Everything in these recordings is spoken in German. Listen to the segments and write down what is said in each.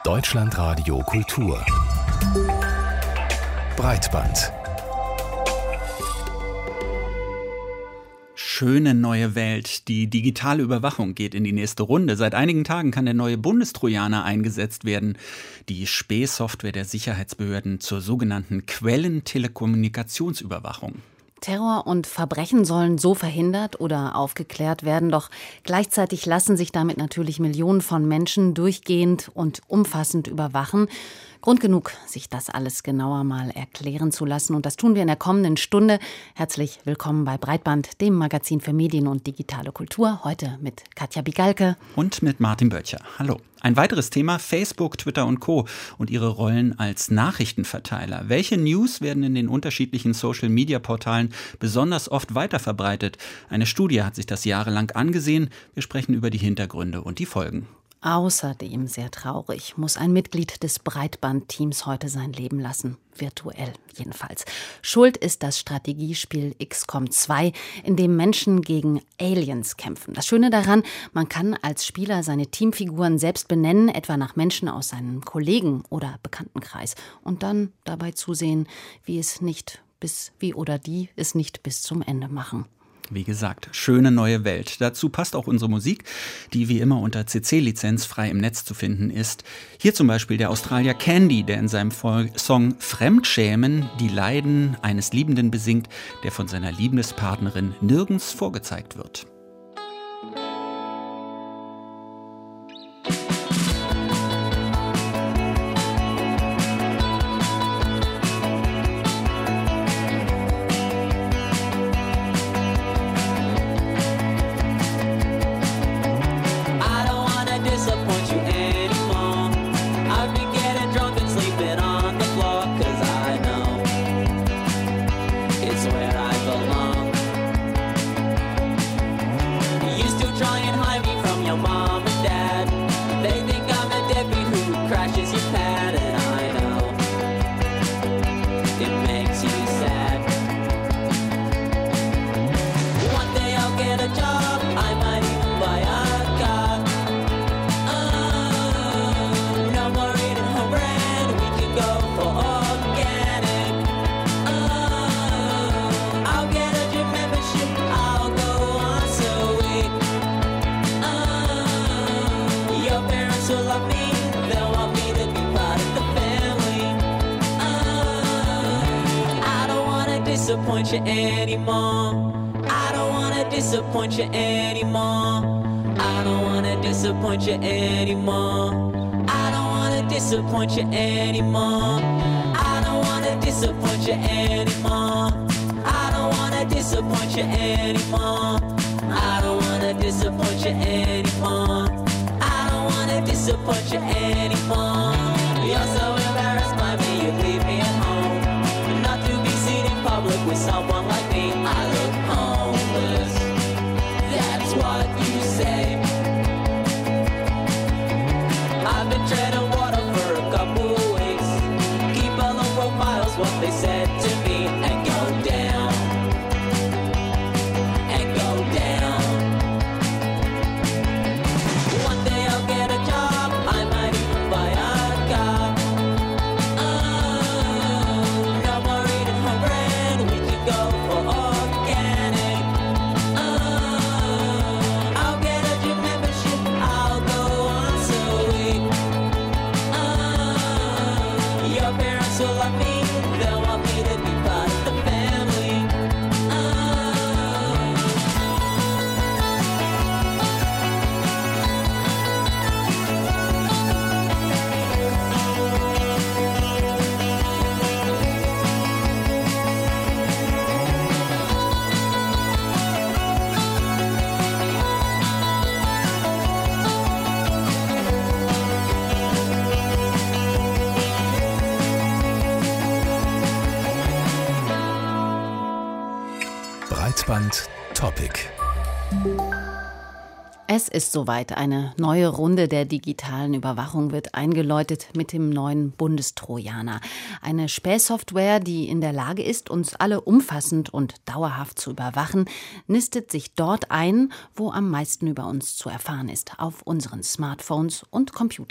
Deutschlandradio Kultur Breitband. Schöne neue Welt. Die digitale Überwachung geht in die nächste Runde. Seit einigen Tagen kann der neue Bundestrojaner eingesetzt werden. Die Spähsoftware der Sicherheitsbehörden zur sogenannten Quellentelekommunikationsüberwachung. Terror und Verbrechen sollen so verhindert oder aufgeklärt werden, doch gleichzeitig lassen sich damit natürlich Millionen von Menschen durchgehend und umfassend überwachen. Grund genug, sich das alles genauer mal erklären zu lassen. Und das tun wir in der kommenden Stunde. Herzlich willkommen bei Breitband, dem Magazin für Medien und digitale Kultur. Heute mit Katja Bigalke. Und mit Martin Böttcher. Hallo. Ein weiteres Thema: Facebook, Twitter und Co. und ihre Rollen als Nachrichtenverteiler. Welche News werden in den unterschiedlichen Social-Media-Portalen besonders oft weiterverbreitet? Eine Studie hat sich das jahrelang angesehen. Wir sprechen über die Hintergründe und die Folgen. Außerdem, sehr traurig, muss ein Mitglied des Breitband-Teams heute sein Leben lassen. Virtuell jedenfalls. Schuld ist das Strategiespiel XCOM 2, in dem Menschen gegen Aliens kämpfen. Das Schöne daran, man kann als Spieler seine Teamfiguren selbst benennen, etwa nach Menschen aus seinem Kollegen- oder Bekanntenkreis. Und dann dabei zusehen, wie es nicht bis zum Ende machen. Wie gesagt, schöne neue Welt. Dazu passt auch unsere Musik, die wie immer unter CC-Lizenz frei im Netz zu finden ist. Hier zum Beispiel der Australier Candy, der in seinem Song Fremdschämen die Leiden eines Liebenden besingt, der von seiner Liebespartnerin nirgends vorgezeigt wird. Disappoint you anymore. I don't wanna disappoint you anymore. I don't wanna disappoint you anymore. I don't wanna disappoint you anymore. I don't wanna disappoint you anymore. I don't wanna disappoint you anymore. I don't wanna disappoint you anymore. I don't wanna disappoint you anymore. You're so embarrassed by me, you leave me at home. Not to be seen in public with someone like me. I look homeless. That's what you say. I've been treading water for a couple of weeks. Keep all the profiles, what they said to me, and go down. And go down. One day I'll get a job. I might even buy a car. No more eating home bread. We can go for organic. I'll get a gym membership. I'll go once a week. Your parents will love me. They'll want me to be part of the family. Breitband Topic. Es ist soweit. Eine neue Runde der digitalen Überwachung wird eingeläutet mit dem neuen Bundestrojaner. Eine Spähsoftware, die in der Lage ist, uns alle umfassend und dauerhaft zu überwachen, nistet sich dort ein, wo am meisten über uns zu erfahren ist, auf unseren Smartphones und Computern.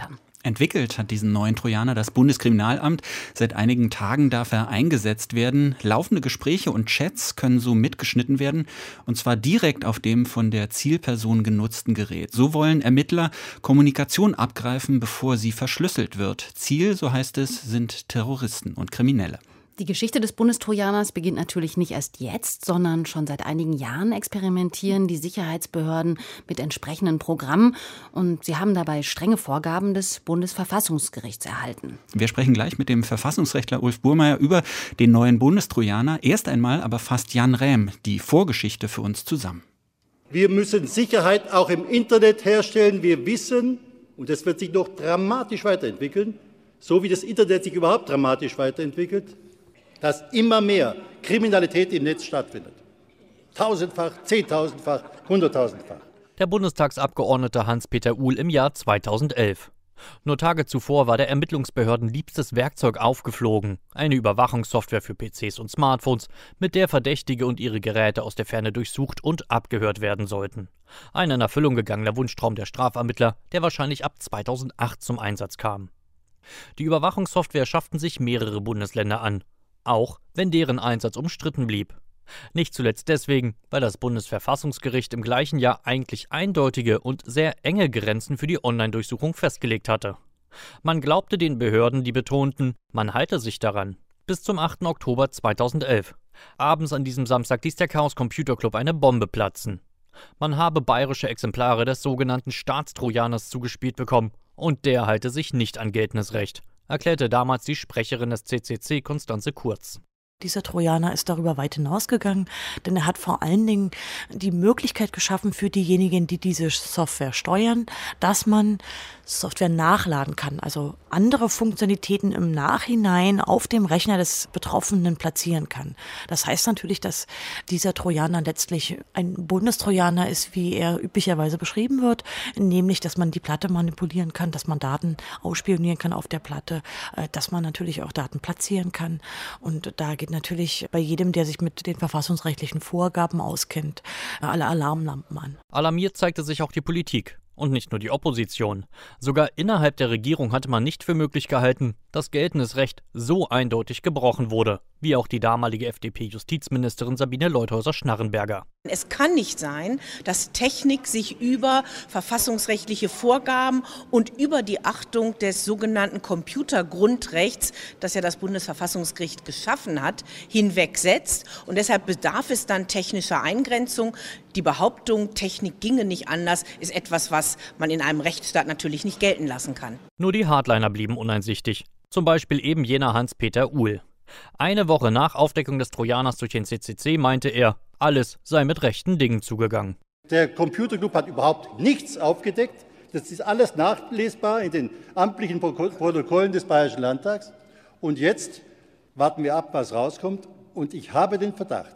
Entwickelt hat diesen neuen Trojaner das Bundeskriminalamt. Seit einigen Tagen darf er eingesetzt werden. Laufende Gespräche und Chats können so mitgeschnitten werden, und zwar direkt auf dem von der Zielperson genutzten Gerät. So wollen Ermittler Kommunikation abgreifen, bevor sie verschlüsselt wird. Ziel, so heißt es, sind Terroristen und Kriminelle. Die Geschichte des Bundestrojaners beginnt natürlich nicht erst jetzt, sondern schon seit einigen Jahren experimentieren die Sicherheitsbehörden mit entsprechenden Programmen, und sie haben dabei strenge Vorgaben des Bundesverfassungsgerichts erhalten. Wir sprechen gleich mit dem Verfassungsrechtler Ulf Burmeier über den neuen Bundestrojaner. Erst einmal aber fasst Jan Rähm die Vorgeschichte für uns zusammen. Wir müssen Sicherheit auch im Internet herstellen. Wir wissen, und das wird sich noch dramatisch weiterentwickeln, so wie das Internet sich überhaupt dramatisch weiterentwickelt, dass immer mehr Kriminalität im Netz stattfindet. Tausendfach, 10.000-fach, 100.000-fach. Der Bundestagsabgeordnete Hans-Peter Uhl im Jahr 2011. Nur Tage zuvor war der Ermittlungsbehörden liebstes Werkzeug aufgeflogen. Eine Überwachungssoftware für PCs und Smartphones, mit der Verdächtige und ihre Geräte aus der Ferne durchsucht und abgehört werden sollten. Ein in Erfüllung gegangener Wunschtraum der Strafermittler, der wahrscheinlich ab 2008 zum Einsatz kam. Die Überwachungssoftware schafften sich mehrere Bundesländer an, auch wenn deren Einsatz umstritten blieb. Nicht zuletzt deswegen, weil das Bundesverfassungsgericht im gleichen Jahr eigentlich eindeutige und sehr enge Grenzen für die Online-Durchsuchung festgelegt hatte. Man glaubte den Behörden, die betonten, man halte sich daran. Bis zum 8. Oktober 2011. Abends an diesem Samstag ließ der Chaos Computer Club eine Bombe platzen. Man habe bayerische Exemplare des sogenannten Staatstrojaners zugespielt bekommen, und der halte sich nicht an geltendes Recht, erklärte damals die Sprecherin des CCC, Constanze Kurz. Dieser Trojaner ist darüber weit hinausgegangen, denn er hat vor allen Dingen die Möglichkeit geschaffen für diejenigen, die diese Software steuern, dass man Software nachladen kann, also andere Funktionalitäten im Nachhinein auf dem Rechner des Betroffenen platzieren kann. Das heißt natürlich, dass dieser Trojaner letztlich ein Bundestrojaner ist, wie er üblicherweise beschrieben wird, nämlich, dass man die Platte manipulieren kann, dass man Daten ausspionieren kann auf der Platte, dass man natürlich auch Daten platzieren kann, und da geht natürlich bei jedem, der sich mit den verfassungsrechtlichen Vorgaben auskennt, alle Alarmlampen an. Alarmiert zeigte sich auch die Politik. Und nicht nur die Opposition. Sogar innerhalb der Regierung hatte man nicht für möglich gehalten, dass geltendes Recht so eindeutig gebrochen wurde, wie auch die damalige FDP-Justizministerin Sabine Leuthäuser-Schnarrenberger. Es kann nicht sein, dass Technik sich über verfassungsrechtliche Vorgaben und über die Achtung des sogenannten Computergrundrechts, das ja das Bundesverfassungsgericht geschaffen hat, hinwegsetzt. Und deshalb bedarf es dann technischer Eingrenzung. Die Behauptung, Technik ginge nicht anders, ist etwas, was man in einem Rechtsstaat natürlich nicht gelten lassen kann. Nur die Hardliner blieben uneinsichtig. Zum Beispiel eben jener Hans-Peter Uhl. Eine Woche nach Aufdeckung des Trojaners durch den CCC meinte er, alles sei mit rechten Dingen zugegangen. Der Computerclub hat überhaupt nichts aufgedeckt. Das ist alles nachlesbar in den amtlichen Protokollen des Bayerischen Landtags. Und jetzt warten wir ab, was rauskommt. Und ich habe den Verdacht,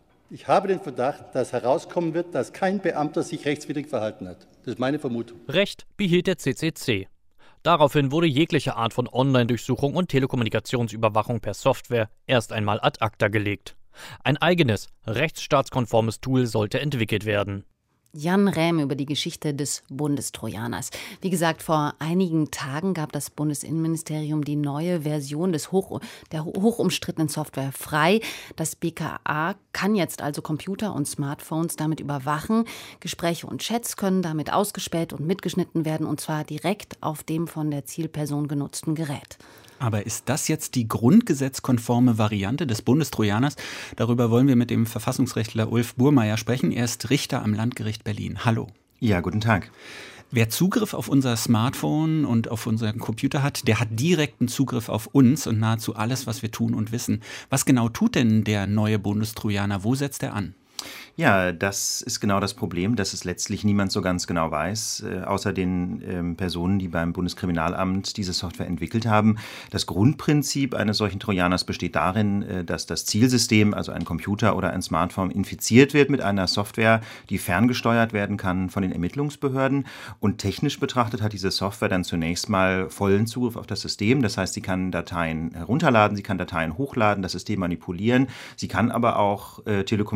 dass herauskommen wird, dass kein Beamter sich rechtswidrig verhalten hat. Das ist meine Vermutung. Recht behielt der CCC. Daraufhin wurde jegliche Art von Online-Durchsuchung und Telekommunikationsüberwachung per Software erst einmal ad acta gelegt. Ein eigenes, rechtsstaatskonformes Tool sollte entwickelt werden. Jan Rähm über die Geschichte des Bundestrojaners. Wie gesagt, vor einigen Tagen gab das Bundesinnenministerium die neue Version der hochumstrittenen Software frei. Das BKA kann jetzt also Computer und Smartphones damit überwachen. Gespräche und Chats können damit ausgespäht und mitgeschnitten werden, und zwar direkt auf dem von der Zielperson genutzten Gerät. Aber ist das jetzt die grundgesetzkonforme Variante des Bundestrojaners? Darüber wollen wir mit dem Verfassungsrechtler Ulf Burmeier sprechen. Er ist Richter am Landgericht Berlin. Hallo. Ja, guten Tag. Wer Zugriff auf unser Smartphone und auf unseren Computer hat, der hat direkten Zugriff auf uns und nahezu alles, was wir tun und wissen. Was genau tut denn der neue Bundestrojaner? Wo setzt er an? Ja, das ist genau das Problem, dass es letztlich niemand so ganz genau weiß, außer den Personen, die beim Bundeskriminalamt diese Software entwickelt haben. Das Grundprinzip eines solchen Trojaners besteht darin, dass das Zielsystem, also ein Computer oder ein Smartphone, infiziert wird mit einer Software, die ferngesteuert werden kann von den Ermittlungsbehörden. Und technisch betrachtet hat diese Software dann zunächst mal vollen Zugriff auf das System. Das heißt, sie kann Dateien herunterladen, sie kann Dateien hochladen, das System manipulieren. Sie kann aber auch Telekommunikation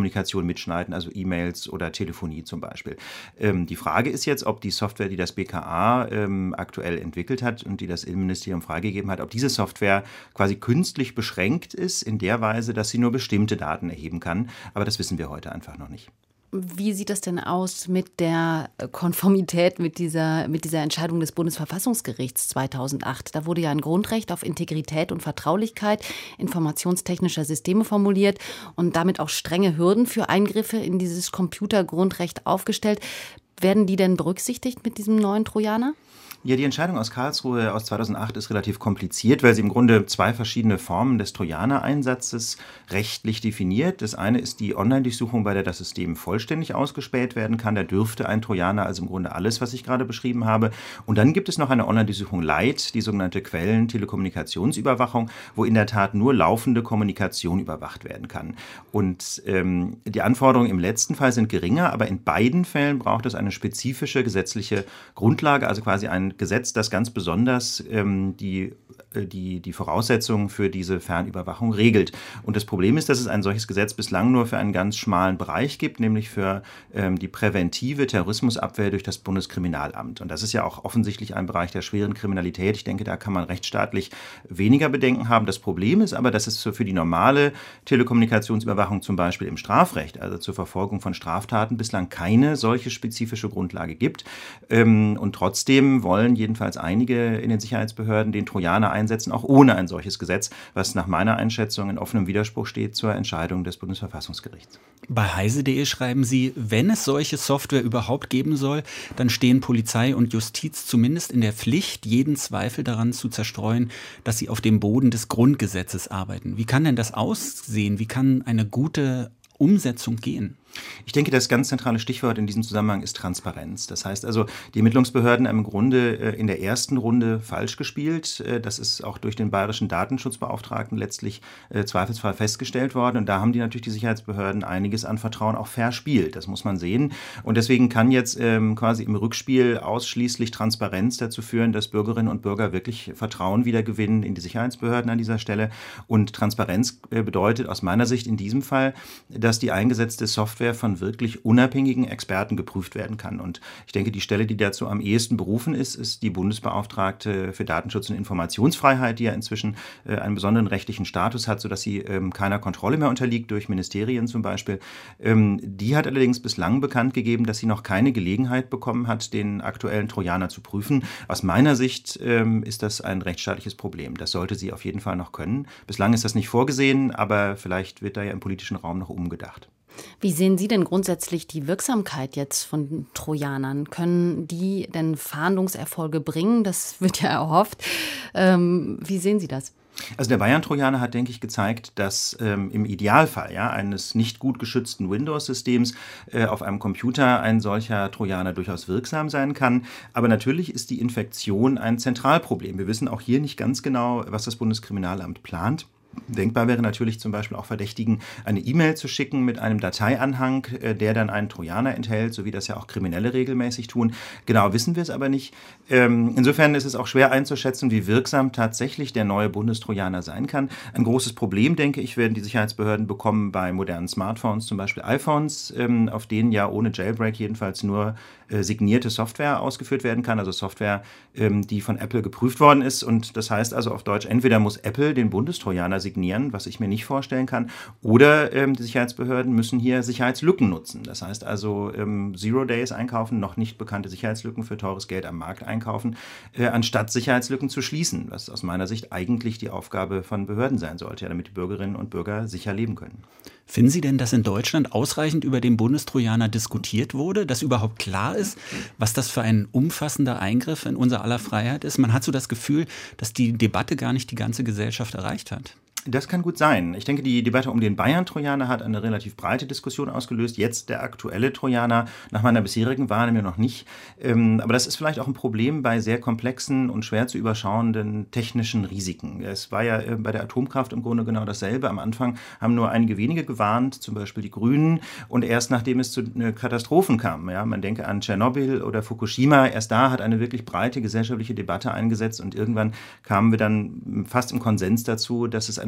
mitschneiden, also E-Mails oder Telefonie zum Beispiel. Die Frage ist jetzt, ob die Software, die das BKA aktuell entwickelt hat und die das Innenministerium freigegeben hat, ob diese Software quasi künstlich beschränkt ist in der Weise, dass sie nur bestimmte Daten erheben kann. Aber das wissen wir heute einfach noch nicht. Wie sieht das denn aus mit der Konformität mit dieser Entscheidung des Bundesverfassungsgerichts 2008? Da wurde ja ein Grundrecht auf Integrität und Vertraulichkeit informationstechnischer Systeme formuliert und damit auch strenge Hürden für Eingriffe in dieses Computergrundrecht aufgestellt. Werden die denn berücksichtigt mit diesem neuen Trojaner? Ja, die Entscheidung aus Karlsruhe aus 2008 ist relativ kompliziert, weil sie im Grunde zwei verschiedene Formen des Trojaner-Einsatzes rechtlich definiert. Das eine ist die Online-Durchsuchung, bei der das System vollständig ausgespäht werden kann. Da dürfte ein Trojaner also im Grunde alles, was ich gerade beschrieben habe. Und dann gibt es noch eine Online-Durchsuchung Light, die sogenannte Quellen-Telekommunikationsüberwachung, wo in der Tat nur laufende Kommunikation überwacht werden kann. Und die Anforderungen im letzten Fall sind geringer, aber in beiden Fällen braucht es eine spezifische gesetzliche Grundlage, also quasi ein Gesetz, das ganz besonders die Voraussetzungen für diese Fernüberwachung regelt. Und das Problem ist, dass es ein solches Gesetz bislang nur für einen ganz schmalen Bereich gibt, nämlich für die präventive Terrorismusabwehr durch das Bundeskriminalamt. Und das ist ja auch offensichtlich ein Bereich der schweren Kriminalität. Ich denke, da kann man rechtsstaatlich weniger Bedenken haben. Das Problem ist aber, dass es für die normale Telekommunikationsüberwachung zum Beispiel im Strafrecht, also zur Verfolgung von Straftaten, bislang keine solche spezifische Grundlage gibt. Und trotzdem wollen jedenfalls einige in den Sicherheitsbehörden den Trojaner einsetzen, auch ohne ein solches Gesetz, was nach meiner Einschätzung in offenem Widerspruch steht zur Entscheidung des Bundesverfassungsgerichts. Bei heise.de schreiben Sie, wenn es solche Software überhaupt geben soll, dann stehen Polizei und Justiz zumindest in der Pflicht, jeden Zweifel daran zu zerstreuen, dass sie auf dem Boden des Grundgesetzes arbeiten. Wie kann denn das aussehen? Wie kann eine gute Umsetzung gehen? Ich denke, das ganz zentrale Stichwort in diesem Zusammenhang ist Transparenz. Das heißt also, die Ermittlungsbehörden haben im Grunde in der ersten Runde falsch gespielt. Das ist auch durch den bayerischen Datenschutzbeauftragten letztlich zweifelsfrei festgestellt worden. Und da haben die natürlich die Sicherheitsbehörden einiges an Vertrauen auch verspielt. Das muss man sehen. Und deswegen kann jetzt quasi im Rückspiel ausschließlich Transparenz dazu führen, dass Bürgerinnen und Bürger wirklich Vertrauen wiedergewinnen in die Sicherheitsbehörden an dieser Stelle. Und Transparenz bedeutet aus meiner Sicht in diesem Fall, dass die eingesetzte Software von wirklich unabhängigen Experten geprüft werden kann. Und ich denke, die Stelle, die dazu am ehesten berufen ist, ist die Bundesbeauftragte für Datenschutz und Informationsfreiheit, die ja inzwischen einen besonderen rechtlichen Status hat, sodass sie keiner Kontrolle mehr unterliegt, durch Ministerien zum Beispiel. Die hat allerdings bislang bekannt gegeben, dass sie noch keine Gelegenheit bekommen hat, den aktuellen Trojaner zu prüfen. Aus meiner Sicht ist das ein rechtsstaatliches Problem. Das sollte sie auf jeden Fall noch können. Bislang ist das nicht vorgesehen, aber vielleicht wird da ja im politischen Raum noch umgedacht. Wie sehen Sie denn grundsätzlich die Wirksamkeit jetzt von Trojanern? Können die denn Fahndungserfolge bringen? Das wird ja erhofft. Wie sehen Sie das? Also der Bayern-Trojaner hat, denke ich, gezeigt, dass im Idealfall eines nicht gut geschützten Windows-Systems auf einem Computer ein solcher Trojaner durchaus wirksam sein kann. Aber natürlich ist die Infektion ein Zentralproblem. Wir wissen auch hier nicht ganz genau, was das Bundeskriminalamt plant. Denkbar wäre natürlich zum Beispiel auch Verdächtigen, eine E-Mail zu schicken mit einem Dateianhang, der dann einen Trojaner enthält, so wie das ja auch Kriminelle regelmäßig tun. Genau wissen wir es aber nicht. Insofern ist es auch schwer einzuschätzen, wie wirksam tatsächlich der neue Bundestrojaner sein kann. Ein großes Problem, denke ich, werden die Sicherheitsbehörden bekommen bei modernen Smartphones, zum Beispiel iPhones, auf denen ja ohne Jailbreak jedenfalls nur signierte Software ausgeführt werden kann, also Software, die von Apple geprüft worden ist. Und das heißt also auf Deutsch, entweder muss Apple den Bundestrojaner signieren, was ich mir nicht vorstellen kann, oder die Sicherheitsbehörden müssen hier Sicherheitslücken nutzen. Das heißt also Zero Days einkaufen, noch nicht bekannte Sicherheitslücken für teures Geld am Markt einkaufen, anstatt Sicherheitslücken zu schließen, was aus meiner Sicht eigentlich die Aufgabe von Behörden sein sollte, damit die Bürgerinnen und Bürger sicher leben können. Finden Sie denn, dass in Deutschland ausreichend über den Bundestrojaner diskutiert wurde, dass überhaupt klar ist, was das für ein umfassender Eingriff in unser aller Freiheit ist? Man hat so das Gefühl, dass die Debatte gar nicht die ganze Gesellschaft erreicht hat. Das kann gut sein. Ich denke, die Debatte um den Bayern-Trojaner hat eine relativ breite Diskussion ausgelöst. Jetzt der aktuelle Trojaner, nach meiner bisherigen Wahrnehmung noch nicht. Aber das ist vielleicht auch ein Problem bei sehr komplexen und schwer zu überschauenden technischen Risiken. Es war ja bei der Atomkraft im Grunde genau dasselbe. Am Anfang haben nur einige wenige gewarnt, zum Beispiel die Grünen. Und erst nachdem es zu Katastrophen kam, man denke an Tschernobyl oder Fukushima, erst da hat eine wirklich breite gesellschaftliche Debatte eingesetzt. Und irgendwann kamen wir dann fast im Konsens dazu, dass es eine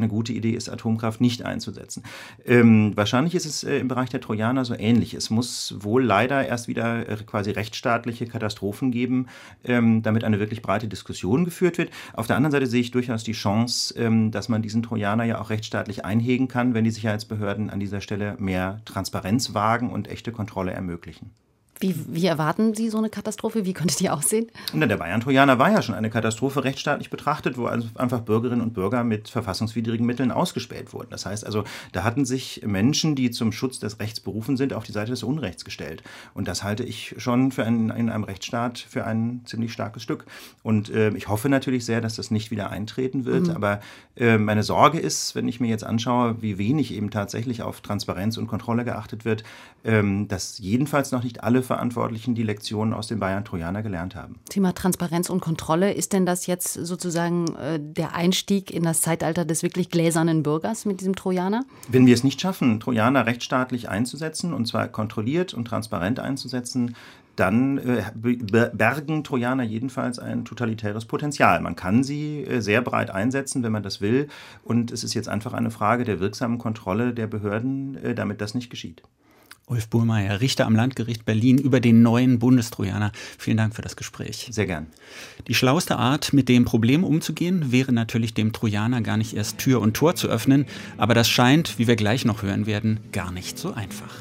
gute Idee ist, Atomkraft nicht einzusetzen. Wahrscheinlich ist es im Bereich der Trojaner so ähnlich. Es muss wohl leider erst wieder quasi rechtsstaatliche Katastrophen geben, damit eine wirklich breite Diskussion geführt wird. Auf der anderen Seite sehe ich durchaus die Chance, dass man diesen Trojaner ja auch rechtsstaatlich einhegen kann, wenn die Sicherheitsbehörden an dieser Stelle mehr Transparenz wagen und echte Kontrolle ermöglichen. Wie erwarten Sie so eine Katastrophe? Wie könnte die aussehen? Na, der Bayern-Trojaner war ja schon eine Katastrophe rechtsstaatlich betrachtet, wo also einfach Bürgerinnen und Bürger mit verfassungswidrigen Mitteln ausgespäht wurden. Das heißt also, da hatten sich Menschen, die zum Schutz des Rechts berufen sind, auf die Seite des Unrechts gestellt. Und das halte ich schon in einem Rechtsstaat für ein ziemlich starkes Stück. Und ich hoffe natürlich sehr, dass das nicht wieder eintreten wird. Aber meine Sorge ist, wenn ich mir jetzt anschaue, wie wenig eben tatsächlich auf Transparenz und Kontrolle geachtet wird, dass jedenfalls noch nicht alle Verantwortlichen die Lektionen aus dem Bayern-Trojaner gelernt haben. Thema Transparenz und Kontrolle, ist denn das jetzt sozusagen der Einstieg in das Zeitalter des wirklich gläsernen Bürgers mit diesem Trojaner? Wenn wir es nicht schaffen, Trojaner rechtsstaatlich einzusetzen, und zwar kontrolliert und transparent einzusetzen, dann bergen Trojaner jedenfalls ein totalitäres Potenzial. Man kann sie sehr breit einsetzen, wenn man das will. Und es ist jetzt einfach eine Frage der wirksamen Kontrolle der Behörden, damit das nicht geschieht. Ulf Burmeier, Richter am Landgericht Berlin, über den neuen Bundestrojaner. Vielen Dank für das Gespräch. Sehr gern. Die schlauste Art, mit dem Problem umzugehen, wäre natürlich, dem Trojaner gar nicht erst Tür und Tor zu öffnen. Aber das scheint, wie wir gleich noch hören werden, gar nicht so einfach.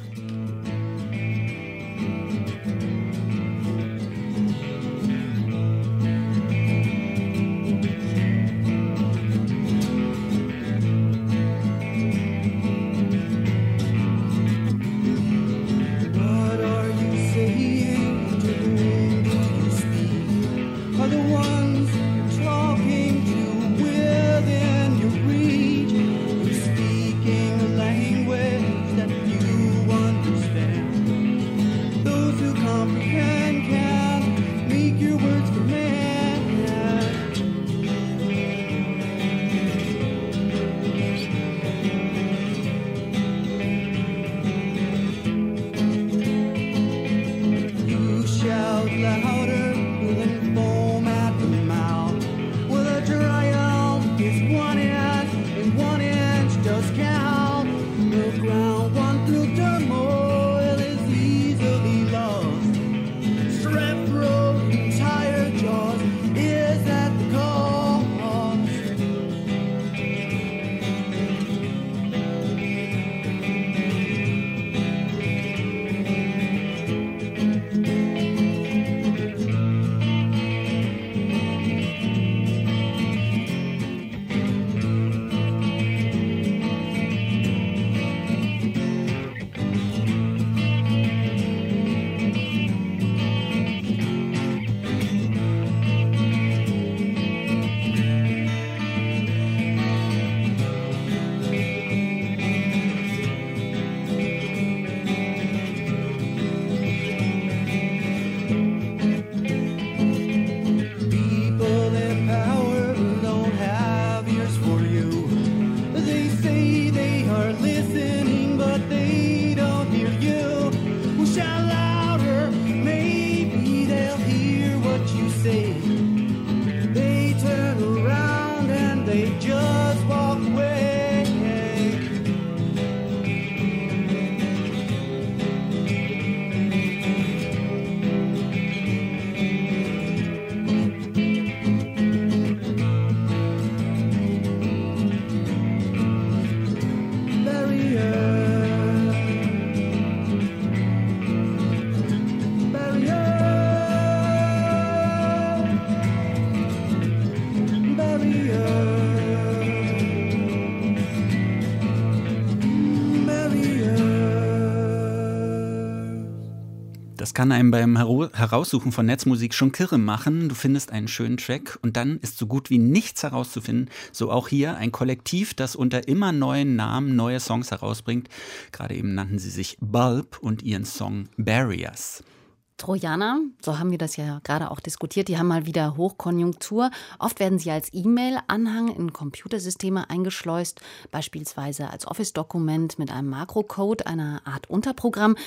Das kann einem beim Heraussuchen von Netzmusik schon kirre machen. Du findest einen schönen Track und dann ist so gut wie nichts herauszufinden. So auch hier ein Kollektiv, das unter immer neuen Namen neue Songs herausbringt. Gerade eben nannten sie sich Bulb und ihren Song Barriers. Trojaner, so haben wir das ja gerade auch diskutiert, die haben mal wieder Hochkonjunktur. Oft werden sie als E-Mail-Anhang in Computersysteme eingeschleust, beispielsweise als Office-Dokument mit einem Makrocode, einer Art Unterprogramm.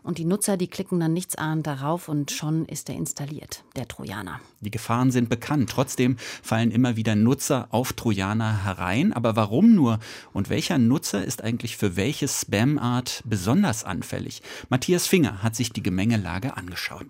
Und die Nutzer, die klicken dann nichtsahnend darauf und schon ist er installiert, der Trojaner. Die Gefahren sind bekannt. Trotzdem fallen immer wieder Nutzer auf Trojaner herein. Aber warum nur? Und welcher Nutzer ist eigentlich für welche Spam-Art besonders anfällig? Matthias Finger hat sich die Gemengelage angeschaut.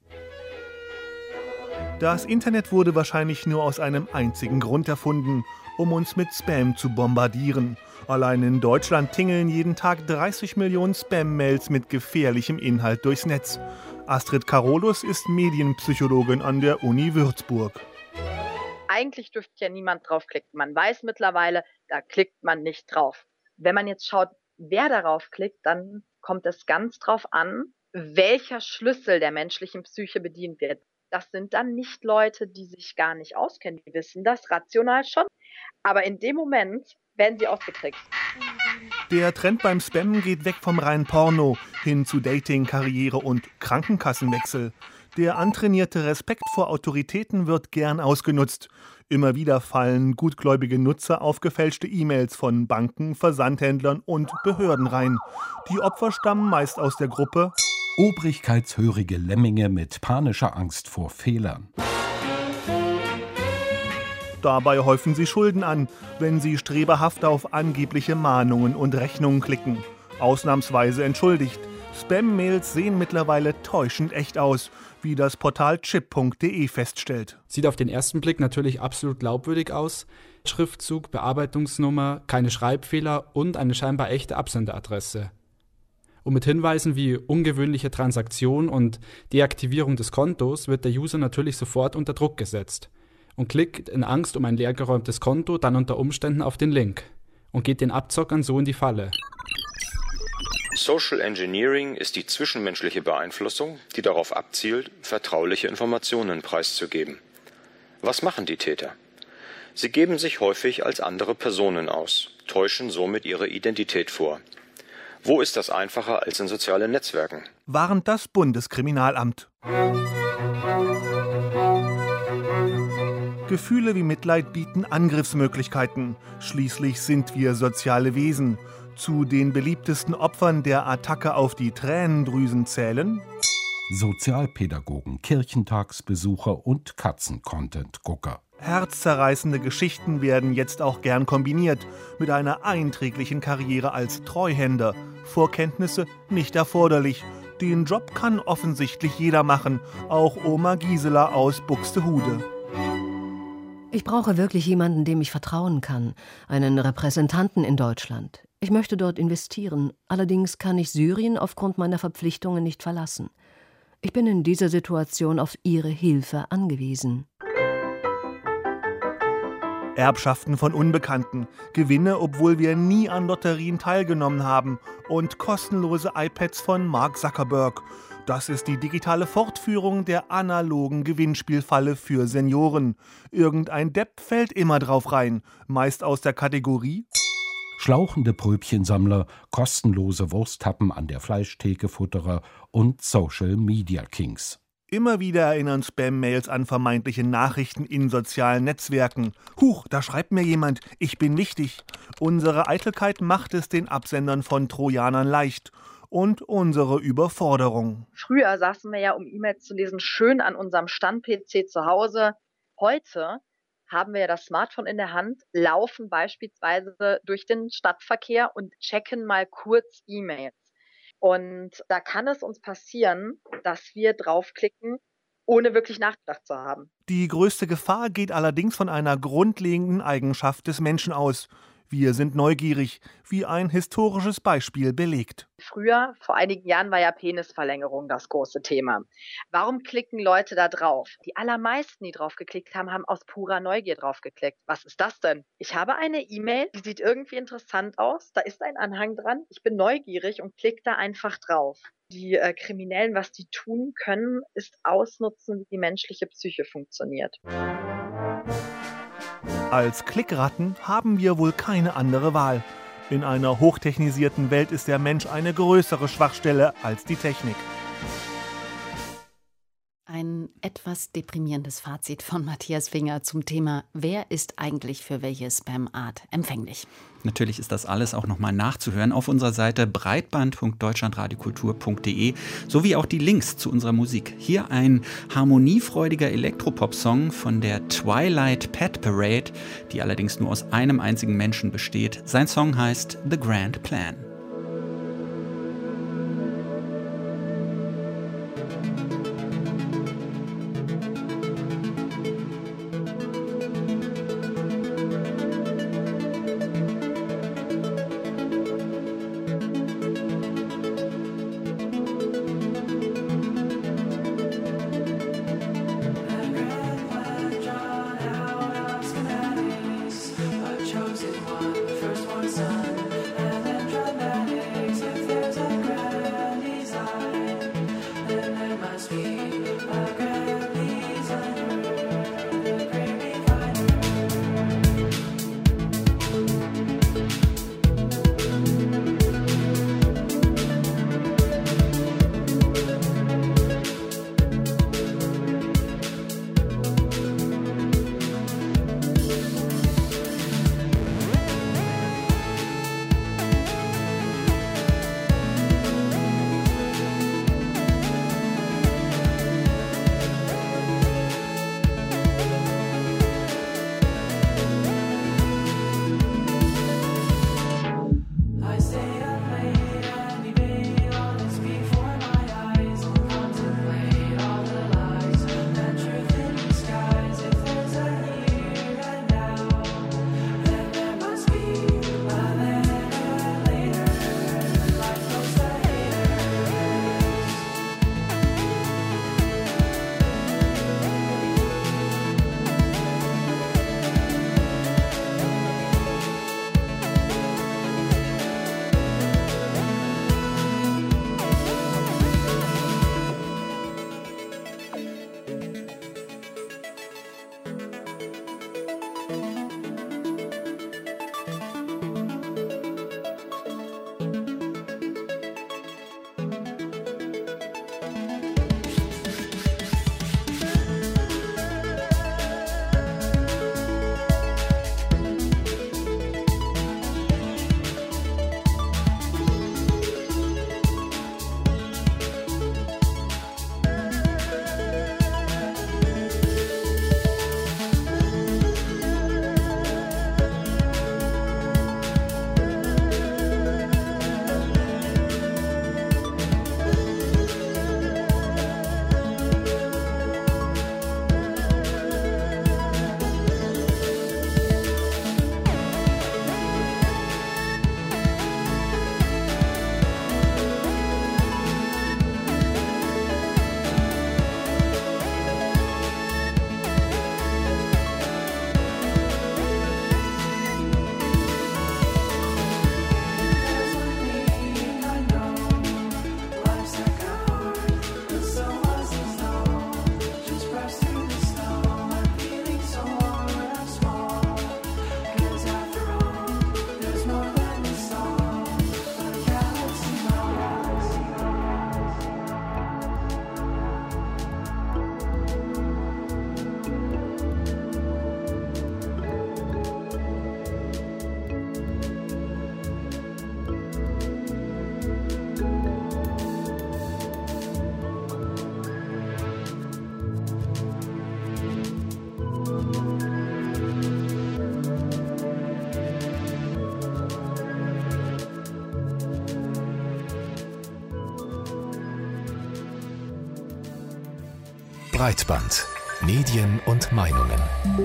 Das Internet wurde wahrscheinlich nur aus einem einzigen Grund erfunden, um uns mit Spam zu bombardieren. Allein in Deutschland tingeln jeden Tag 30 Millionen Spam-Mails mit gefährlichem Inhalt durchs Netz. Astrid Karolus ist Medienpsychologin an der Uni Würzburg. Eigentlich dürfte ja niemand draufklicken. Man weiß mittlerweile, da klickt man nicht drauf. Wenn man jetzt schaut, wer darauf klickt, dann kommt es ganz drauf an, welcher Schlüssel der menschlichen Psyche bedient wird. Das sind dann nicht Leute, die sich gar nicht auskennen. Die wissen das rational schon. Aber in dem Moment werden sie ausgetrickst. Der Trend beim Spammen geht weg vom reinen Porno hin zu Dating, Karriere und Krankenkassenwechsel. Der antrainierte Respekt vor Autoritäten wird gern ausgenutzt. Immer wieder fallen gutgläubige Nutzer auf gefälschte E-Mails von Banken, Versandhändlern und Behörden rein. Die Opfer stammen meist aus der Gruppe Obrigkeitshörige Lemminge mit panischer Angst vor Fehlern. Dabei häufen sie Schulden an, wenn sie streberhaft auf angebliche Mahnungen und Rechnungen klicken. Ausnahmsweise entschuldigt. Spam-Mails sehen mittlerweile täuschend echt aus, wie das Portal chip.de feststellt. Sieht auf den ersten Blick natürlich absolut glaubwürdig aus. Schriftzug, Bearbeitungsnummer, keine Schreibfehler und eine scheinbar echte Absenderadresse. Und mit Hinweisen wie ungewöhnliche Transaktion und Deaktivierung des Kontos wird der User natürlich sofort unter Druck gesetzt und klickt in Angst um ein leergeräumtes Konto dann unter Umständen auf den Link und geht den Abzockern so in die Falle. Social Engineering ist die zwischenmenschliche Beeinflussung, die darauf abzielt, vertrauliche Informationen preiszugeben. Was machen die Täter? Sie geben sich häufig als andere Personen aus, täuschen somit ihre Identität vor. Wo ist das einfacher als in sozialen Netzwerken? Warnt das Bundeskriminalamt. Gefühle wie Mitleid bieten Angriffsmöglichkeiten. Schließlich sind wir soziale Wesen. Zu den beliebtesten Opfern der Attacke auf die Tränendrüsen zählen Sozialpädagogen, Kirchentagsbesucher und Katzen-Content-Gucker. Herzzerreißende Geschichten werden jetzt auch gern kombiniert mit einer einträglichen Karriere als Treuhänder. Vorkenntnisse nicht erforderlich. Den Job kann offensichtlich jeder machen, auch Oma Gisela aus Buxtehude. Ich brauche wirklich jemanden, dem ich vertrauen kann, einen Repräsentanten in Deutschland. Ich möchte dort investieren, allerdings kann ich Syrien aufgrund meiner Verpflichtungen nicht verlassen. Ich bin in dieser Situation auf Ihre Hilfe angewiesen. Erbschaften von Unbekannten, Gewinne, obwohl wir nie an Lotterien teilgenommen haben und kostenlose iPads von Mark Zuckerberg. Das ist die digitale Fortführung der analogen Gewinnspielfalle für Senioren. Irgendein Depp fällt immer drauf rein, meist aus der Kategorie Schlauchende Pröbchensammler, kostenlose Wursthappen an der Fleischtheke-Futterer und Social-Media-Kings. Immer wieder erinnern Spam-Mails an vermeintliche Nachrichten in sozialen Netzwerken. Huch, da schreibt mir jemand, ich bin wichtig. Unsere Eitelkeit macht es den Absendern von Trojanern leicht. Und unsere Überforderung. Früher saßen wir ja, um E-Mails zu lesen, schön an unserem Stand-PC zu Hause. Heute haben wir ja das Smartphone in der Hand, laufen beispielsweise durch den Stadtverkehr und checken mal kurz E-Mails. Und da kann es uns passieren, dass wir draufklicken, ohne wirklich nachgedacht zu haben. Die größte Gefahr geht allerdings von einer grundlegenden Eigenschaft des Menschen aus. Wir sind neugierig, wie ein historisches Beispiel belegt. Früher, vor einigen Jahren, war ja Penisverlängerung das große Thema. Warum klicken Leute da drauf? Die allermeisten, die drauf geklickt haben, haben aus purer Neugier drauf geklickt. Was ist das denn? Ich habe eine E-Mail, die sieht irgendwie interessant aus, da ist ein Anhang dran, ich bin neugierig und klicke da einfach drauf. Die Kriminellen, was die tun können, ist ausnutzen, wie die menschliche Psyche funktioniert. Als Klickratten haben wir wohl keine andere Wahl. In einer hochtechnisierten Welt ist der Mensch eine größere Schwachstelle als die Technik. Ein ein etwas deprimierendes Fazit von Matthias Finger zum Thema: Wer ist eigentlich für welche Spam-Art empfänglich? Natürlich ist das alles auch nochmal nachzuhören auf unserer Seite breitband.deutschlandradiokultur.de sowie auch die Links zu unserer Musik. Hier ein harmoniefreudiger Elektropop-Song von der Twilight Pet Parade, die allerdings nur aus einem einzigen Menschen besteht. Sein Song heißt The Grand Plan. Breitband. Medien und Meinungen.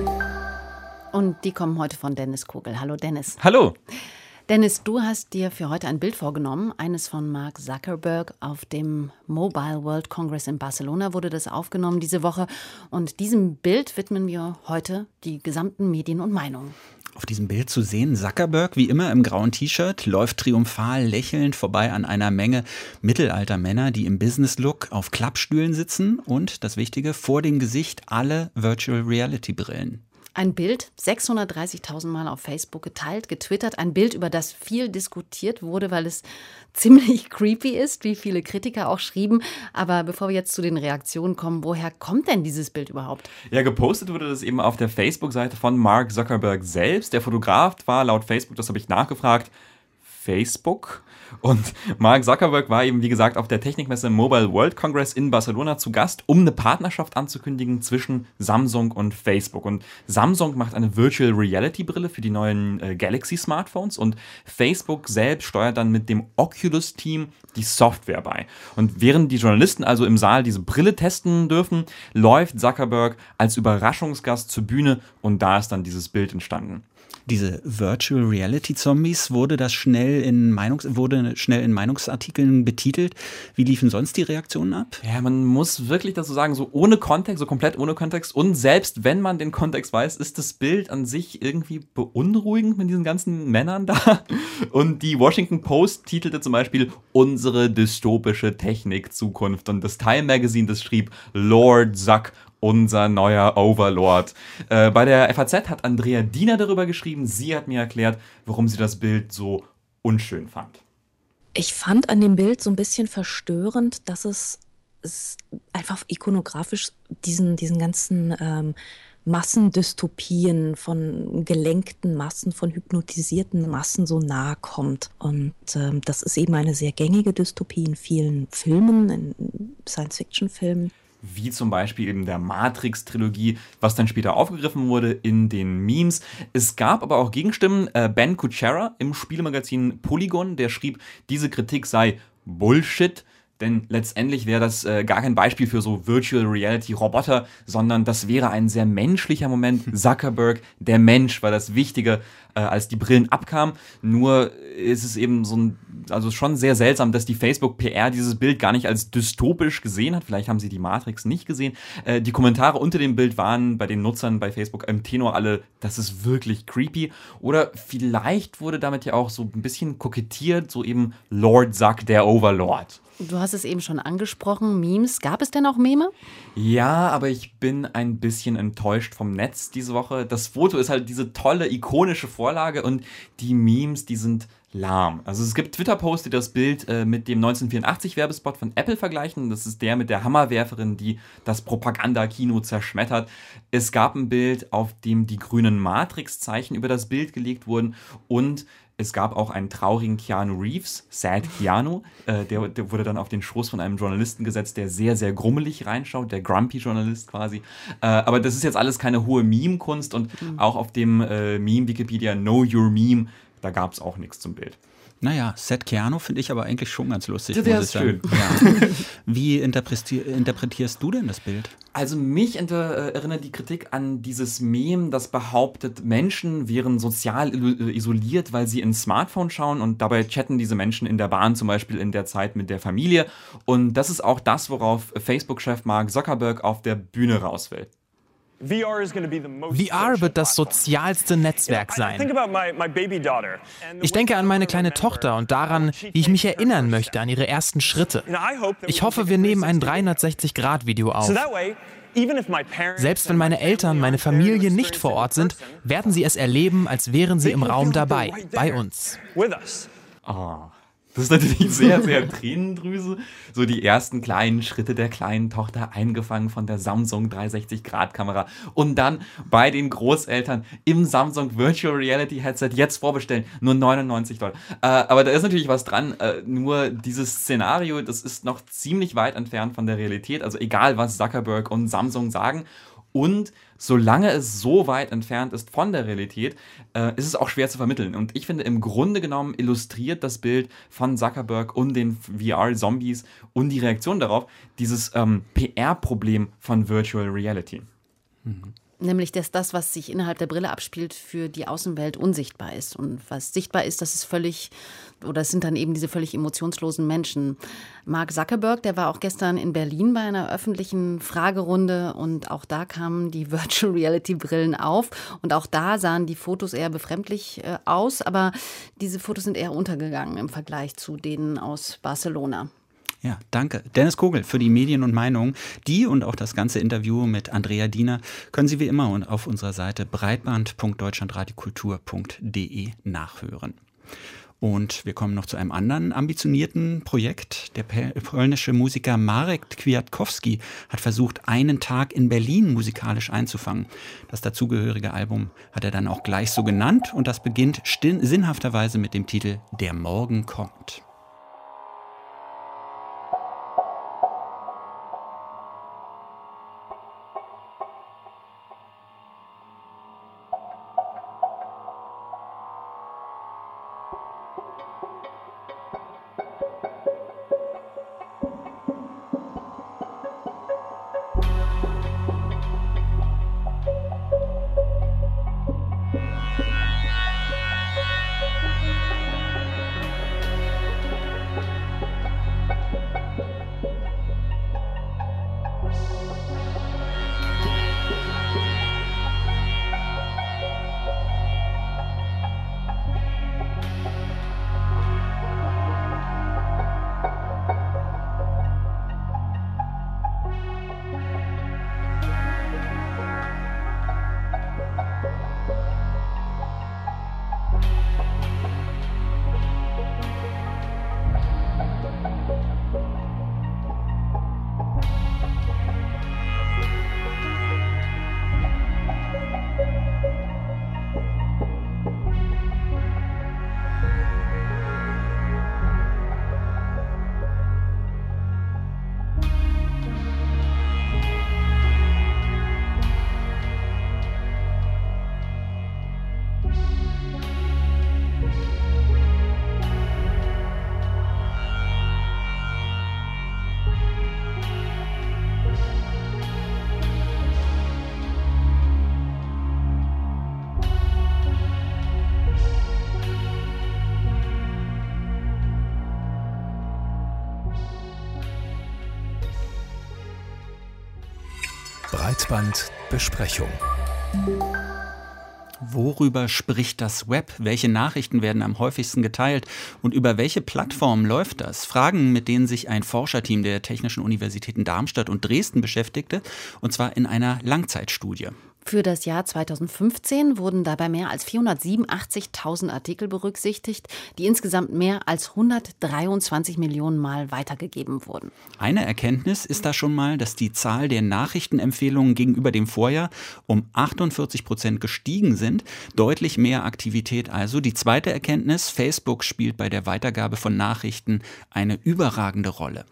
Und die kommen heute von Dennis Kogel. Hallo Dennis. Hallo. Dennis, du hast dir für heute ein Bild vorgenommen, eines von Mark Zuckerberg. Auf dem Mobile World Congress in Barcelona wurde das aufgenommen diese Woche. Und diesem Bild widmen wir heute die gesamten Medien und Meinungen. Auf diesem Bild zu sehen, Zuckerberg wie immer im grauen T-Shirt, läuft triumphal lächelnd vorbei an einer Menge Mittelaltermänner, die im Business-Look auf Klappstühlen sitzen und, das Wichtige, vor dem Gesicht alle Virtual-Reality-Brillen. Ein Bild, 630.000 Mal auf Facebook geteilt, getwittert. Ein Bild, über das viel diskutiert wurde, weil es ziemlich creepy ist, wie viele Kritiker auch schrieben. Aber bevor wir jetzt zu den Reaktionen kommen, woher kommt denn dieses Bild überhaupt? Ja, gepostet wurde das eben auf der Facebook-Seite von Mark Zuckerberg selbst. Der Fotograf war laut Facebook, das habe ich nachgefragt, Facebook. Und Mark Zuckerberg war eben, wie gesagt, auf der Technikmesse Mobile World Congress in Barcelona zu Gast, um eine Partnerschaft anzukündigen zwischen Samsung und Facebook. Und Samsung macht eine Virtual Reality Brille für die neuen Galaxy Smartphones und Facebook selbst steuert dann mit dem Oculus-Team die Software bei. Und während die Journalisten also im Saal diese Brille testen dürfen, läuft Zuckerberg als Überraschungsgast zur Bühne und da ist dann dieses Bild entstanden. Diese Virtual Reality Zombies wurde schnell in Meinungsartikeln betitelt. Wie liefen sonst die Reaktionen ab? Ja, man muss wirklich dazu sagen, so ohne Kontext, so komplett ohne Kontext. Und selbst wenn man den Kontext weiß, ist das Bild an sich irgendwie beunruhigend mit diesen ganzen Männern da. Und die Washington Post titelte zum Beispiel "Unsere dystopische Technik-Zukunft". Und das Time Magazine, das schrieb "Lord Zuck, unser neuer Overlord". Bei der FAZ hat Andrea Diener darüber geschrieben. Sie hat mir erklärt, warum sie das Bild so unschön fand. Ich fand an dem Bild so ein bisschen verstörend, dass es einfach ikonografisch diesen ganzen Massendystopien von gelenkten Massen, von hypnotisierten Massen so nahe kommt. Und das ist eben eine sehr gängige Dystopie in vielen Filmen, in Science-Fiction-Filmen. Wie zum Beispiel eben der Matrix-Trilogie, was dann später aufgegriffen wurde in den Memes. Es gab aber auch Gegenstimmen. Ben Kuchera im Spielemagazin Polygon, der schrieb, diese Kritik sei Bullshit, denn letztendlich wäre das gar kein Beispiel für so Virtual Reality Roboter, sondern das wäre ein sehr menschlicher Moment. Zuckerberg, der Mensch, war das Wichtige, als die Brillen abkamen. Nur ist es eben also schon sehr seltsam, dass die Facebook PR dieses Bild gar nicht als dystopisch gesehen hat. Vielleicht haben sie die Matrix nicht gesehen. Die Kommentare unter dem Bild waren bei den Nutzern bei Facebook im Tenor alle, das ist wirklich creepy. Oder vielleicht wurde damit ja auch so ein bisschen kokettiert, so eben Lord Zuck, der Overlord. Du hast es eben schon angesprochen, Memes. Gab es denn auch Meme? Ja, aber ich bin ein bisschen enttäuscht vom Netz diese Woche. Das Foto ist halt diese tolle, ikonische Vorlage und die Memes, die sind lahm. Also es gibt Twitter-Posts, die das Bild mit dem 1984-Werbespot von Apple vergleichen. Das ist der mit der Hammerwerferin, die das Propagandakino zerschmettert. Es gab ein Bild, auf dem die grünen Matrix-Zeichen über das Bild gelegt wurden und es gab auch einen traurigen Keanu Reeves, Sad Keanu, der wurde dann auf den Schoß von einem Journalisten gesetzt, der sehr, sehr grummelig reinschaut, der Grumpy-Journalist quasi. Aber das ist jetzt alles keine hohe Meme-Kunst und auch auf dem Meme-Wikipedia Know Your Meme, da gab es auch nichts zum Bild. Naja, Sad Keanu finde ich aber eigentlich schon ganz lustig. Der ist schön. Ja. Wie interpretierst du denn das Bild? Also mich erinnert die Kritik an dieses Meme, das behauptet, Menschen wären sozial isoliert, weil sie ins Smartphone schauen und dabei chatten diese Menschen in der Bahn zum Beispiel in der Zeit mit der Familie. Und das ist auch das, worauf Facebook-Chef Mark Zuckerberg auf der Bühne raus will. VR wird das sozialste Netzwerk sein. Ich denke an meine kleine Tochter und daran, wie ich mich erinnern möchte an ihre ersten Schritte. Ich hoffe, wir nehmen ein 360-Grad-Video auf. Selbst wenn meine Eltern, meine Familie nicht vor Ort sind, werden sie es erleben, als wären sie im Raum dabei, bei uns. Oh. Das ist natürlich sehr, sehr Tränendrüse. So die ersten kleinen Schritte der kleinen Tochter eingefangen von der Samsung 360-Grad-Kamera. Und dann bei den Großeltern im Samsung Virtual Reality Headset jetzt vorbestellen. Nur $99. Aber da ist natürlich was dran. Nur dieses Szenario, das ist noch ziemlich weit entfernt von der Realität. Also egal, was Zuckerberg und Samsung sagen. Und solange es so weit entfernt ist von der Realität, ist es auch schwer zu vermitteln. Und ich finde, im Grunde genommen illustriert das Bild von Zuckerberg und den VR-Zombies und die Reaktion darauf dieses PR-Problem von Virtual Reality. Nämlich, dass das, was sich innerhalb der Brille abspielt, für die Außenwelt unsichtbar ist. Und was sichtbar ist, das ist es sind dann eben diese völlig emotionslosen Menschen. Mark Zuckerberg, der war auch gestern in Berlin bei einer öffentlichen Fragerunde und auch da kamen die Virtual Reality Brillen auf und auch da sahen die Fotos eher befremdlich aus, aber diese Fotos sind eher untergegangen im Vergleich zu denen aus Barcelona. Ja, danke. Dennis Kogel für die Medien und Meinungen. Die und auch das ganze Interview mit Andrea Diener können Sie wie immer auf unserer Seite breitband.deutschlandradiokultur.de nachhören. Und wir kommen noch zu einem anderen ambitionierten Projekt. Der polnische Musiker Marek Kwiatkowski hat versucht, einen Tag in Berlin musikalisch einzufangen. Das dazugehörige Album hat er dann auch gleich so genannt und das beginnt sinnhafterweise mit dem Titel Der Morgen kommt. Breitbandbesprechung. Worüber spricht das Web? Welche Nachrichten werden am häufigsten geteilt? Und über welche Plattform läuft das? Fragen, mit denen sich ein Forscherteam der Technischen Universitäten Darmstadt und Dresden beschäftigte, und zwar in einer Langzeitstudie. Für das Jahr 2015 wurden dabei mehr als 487.000 Artikel berücksichtigt, die insgesamt mehr als 123 Millionen Mal weitergegeben wurden. Eine Erkenntnis ist da schon mal, dass die Zahl der Nachrichtenempfehlungen gegenüber dem Vorjahr um 48% gestiegen sind. Deutlich mehr Aktivität also. Die zweite Erkenntnis: Facebook spielt bei der Weitergabe von Nachrichten eine überragende Rolle.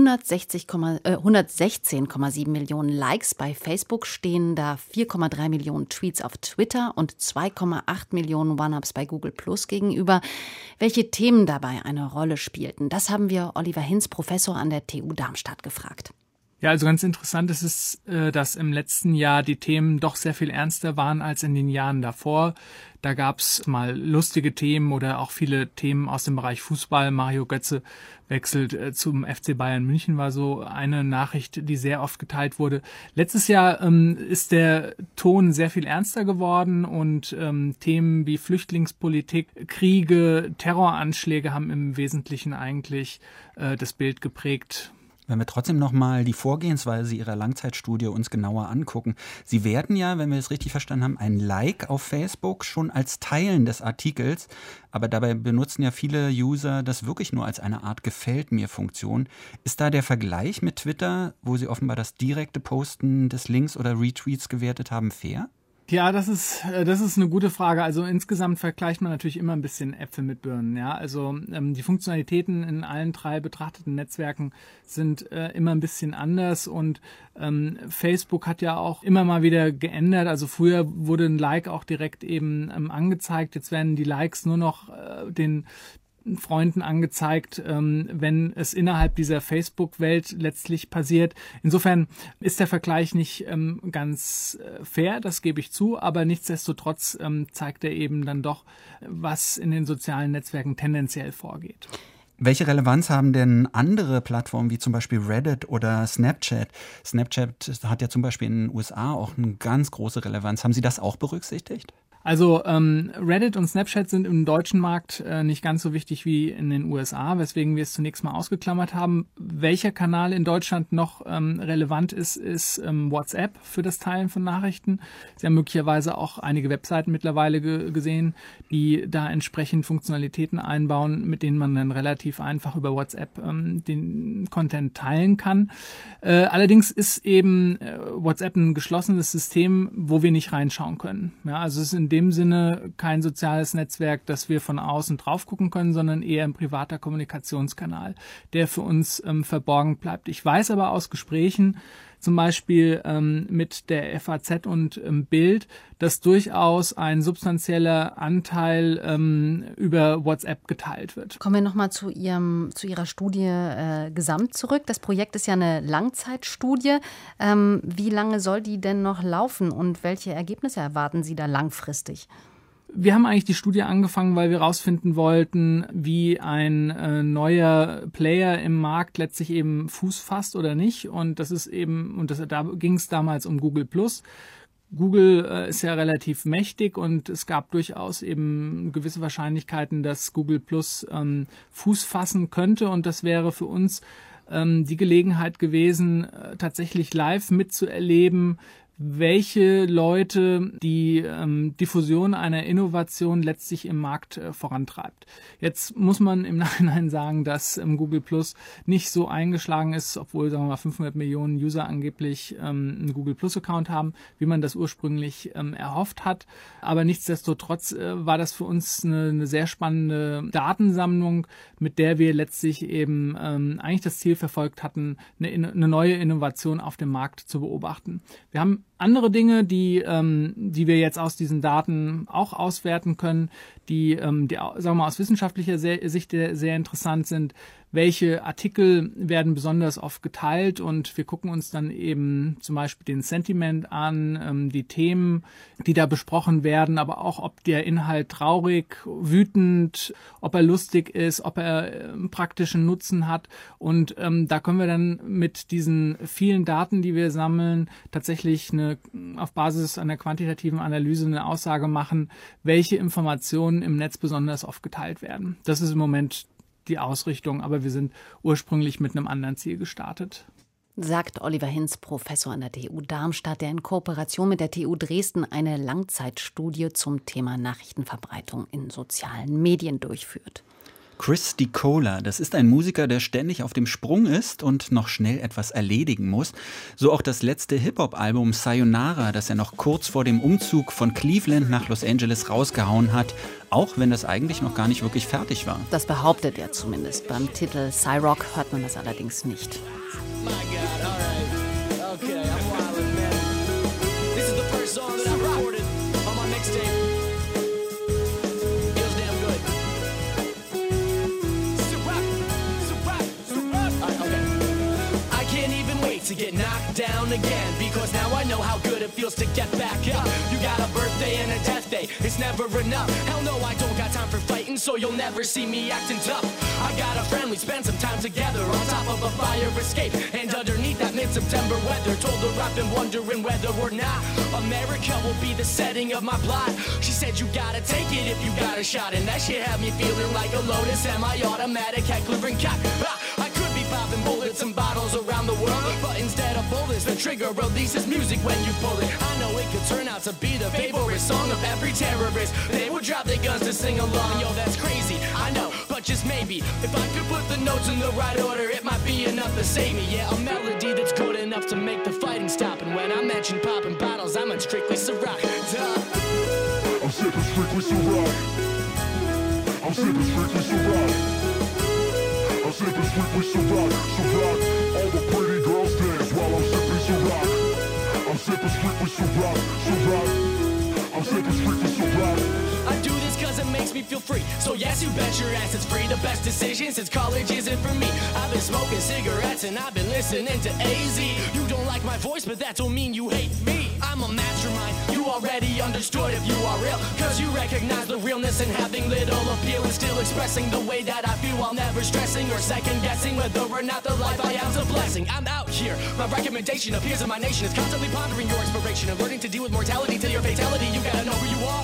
116,7 Millionen Likes bei Facebook stehen da 4,3 Millionen Tweets auf Twitter und 2,8 Millionen One-Ups bei Google Plus gegenüber. Welche Themen dabei eine Rolle spielten, das haben wir Oliver Hinz, Professor an der TU Darmstadt, gefragt. Ja, also ganz interessant ist es, dass im letzten Jahr die Themen doch sehr viel ernster waren als in den Jahren davor. Da gab's mal lustige Themen oder auch viele Themen aus dem Bereich Fußball. Mario Götze wechselt zum FC Bayern München, war so eine Nachricht, die sehr oft geteilt wurde. Letztes Jahr ist der Ton sehr viel ernster geworden und Themen wie Flüchtlingspolitik, Kriege, Terroranschläge haben im Wesentlichen eigentlich das Bild geprägt. Wenn wir trotzdem nochmal die Vorgehensweise Ihrer Langzeitstudie uns genauer angucken. Sie werten ja, wenn wir es richtig verstanden haben, ein Like auf Facebook schon als Teilen des Artikels, aber dabei benutzen ja viele User das wirklich nur als eine Art Gefällt-mir-Funktion. Ist da der Vergleich mit Twitter, wo Sie offenbar das direkte Posten des Links oder Retweets gewertet haben, fair? Ja, das ist eine gute Frage. Also insgesamt vergleicht man natürlich immer ein bisschen Äpfel mit Birnen. Ja, also die Funktionalitäten in allen drei betrachteten Netzwerken sind immer ein bisschen anders und Facebook hat ja auch immer mal wieder geändert. Also früher wurde ein Like auch direkt eben angezeigt. Jetzt werden die Likes nur noch den Freunden angezeigt, wenn es innerhalb dieser Facebook-Welt letztlich passiert. Insofern ist der Vergleich nicht ganz fair, das gebe ich zu, aber nichtsdestotrotz zeigt er eben dann doch, was in den sozialen Netzwerken tendenziell vorgeht. Welche Relevanz haben denn andere Plattformen wie zum Beispiel Reddit oder Snapchat? Snapchat hat ja zum Beispiel in den USA auch eine ganz große Relevanz. Haben Sie das auch berücksichtigt? Also Reddit und Snapchat sind im deutschen Markt nicht ganz so wichtig wie in den USA, weswegen wir es zunächst mal ausgeklammert haben. Welcher Kanal in Deutschland noch relevant ist WhatsApp für das Teilen von Nachrichten. Sie haben möglicherweise auch einige Webseiten mittlerweile gesehen, die da entsprechend Funktionalitäten einbauen, mit denen man dann relativ einfach über WhatsApp den Content teilen kann. Allerdings ist eben WhatsApp ein geschlossenes System, wo wir nicht reinschauen können. Ja, also es ist in dem Sinne kein soziales Netzwerk, das wir von außen drauf gucken können, sondern eher ein privater Kommunikationskanal, der für uns verborgen bleibt. Ich weiß aber aus Gesprächen, zum Beispiel mit der FAZ und Bild, dass durchaus ein substanzieller Anteil über WhatsApp geteilt wird. Kommen wir nochmal zu Ihrer Studie gesamt zurück. Das Projekt ist ja eine Langzeitstudie. Wie lange soll die denn noch laufen und welche Ergebnisse erwarten Sie da langfristig? Wir haben eigentlich die Studie angefangen, weil wir herausfinden wollten, wie ein neuer Player im Markt letztlich eben Fuß fasst oder nicht. Und das ist eben, da ging es damals um Google+. Google ist ja relativ mächtig und es gab durchaus eben gewisse Wahrscheinlichkeiten, dass Google+ Fuß fassen könnte. Und das wäre für uns die Gelegenheit gewesen, tatsächlich live mitzuerleben, welche Leute die Diffusion einer Innovation letztlich im Markt vorantreibt. Jetzt muss man im Nachhinein sagen, dass Google Plus nicht so eingeschlagen ist, obwohl, sagen wir mal, 500 Millionen User angeblich einen Google Plus Account haben, wie man das ursprünglich erhofft hat. Aber nichtsdestotrotz war das für uns eine sehr spannende Datensammlung, mit der wir letztlich eben eigentlich das Ziel verfolgt hatten, eine neue Innovation auf dem Markt zu beobachten. Wir haben andere Dinge, die wir jetzt aus diesen Daten auch auswerten können, die sagen wir mal, aus wissenschaftlicher Sicht sehr interessant sind. Welche Artikel werden besonders oft geteilt? Und wir gucken uns dann eben zum Beispiel den Sentiment an, die Themen, die da besprochen werden, aber auch, ob der Inhalt traurig, wütend, ob er lustig ist, ob er praktischen Nutzen hat. Und da können wir dann mit diesen vielen Daten, die wir sammeln, tatsächlich auf Basis einer quantitativen Analyse eine Aussage machen, welche Informationen im Netz besonders oft geteilt werden. Das ist im Moment die Ausrichtung, aber wir sind ursprünglich mit einem anderen Ziel gestartet. Sagt Oliver Hinz, Professor an der TU Darmstadt, der in Kooperation mit der TU Dresden eine Langzeitstudie zum Thema Nachrichtenverbreitung in sozialen Medien durchführt. Chris DiCola, das ist ein Musiker, der ständig auf dem Sprung ist und noch schnell etwas erledigen muss. So auch das letzte Hip-Hop-Album Sayonara, das er noch kurz vor dem Umzug von Cleveland nach Los Angeles rausgehauen hat, auch wenn das eigentlich noch gar nicht wirklich fertig war. Das behauptet er zumindest. Beim Titel Cyrock hört man das allerdings nicht. To get knocked down again, because now I know how good it feels to get back up. You got a birthday and a death day, it's never enough. Hell no, I don't got time for fighting, so you'll never see me acting tough. I got a friend, we spend some time together on top of a fire escape, and underneath that mid-September weather, told her I've been wondering whether or not America will be the setting of my plot. She said you gotta take it if you got a shot, and that shit had me feeling like a Lotus semi-automatic heckler and cock. I could be popping bullets and bottles around the world, but instead of bullets, the trigger releases music when you pull it. I know it could turn out to be the favorite song of every terrorist. They would drop their guns to sing along. Yo, that's crazy, I know, but just maybe, if I could put the notes in the right order, it might be enough to save me. Yeah, a melody that's good enough to make the fighting stop. And when I mention popping bottles, I meant strictly Ciroc. I'm sipping strictly Ciroc. I'm sipping strictly Ciroc. I'm sipping strictly Ciroc. Ciroc, all the pretty girls dance while I'm sipping Ciroc. I'm sipping strictly Ciroc. Ciroc, I'm sipping strictly Ciroc. I do this cause it makes me feel free. So yes, you bet your ass it's free. The best decision since college isn't for me. I've been smoking cigarettes and I've been listening to AZ. You don't like my voice, but that don't mean you hate me. I'm a mastermind, you already understood if you are real. Cause you recognize the realness in having little appeal and still expressing the way that I feel while never stressing or second guessing whether or not the life I am's a blessing. I'm out here, my recommendation appears in my nation is constantly pondering your inspiration and learning to deal with mortality till your fatality. You gotta know who you are,